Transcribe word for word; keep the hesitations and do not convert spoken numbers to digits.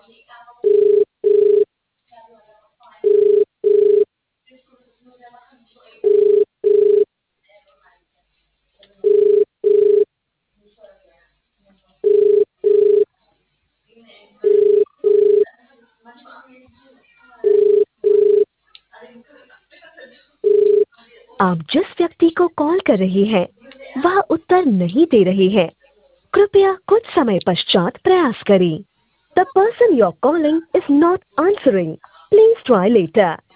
आप जिस व्यक्ति को कॉल कर रही हैं, वह उत्तर नहीं दे रहे हैं। कृपया कुछ समय पश्चात प्रयास करें। The person you're calling is not answering. Please try later.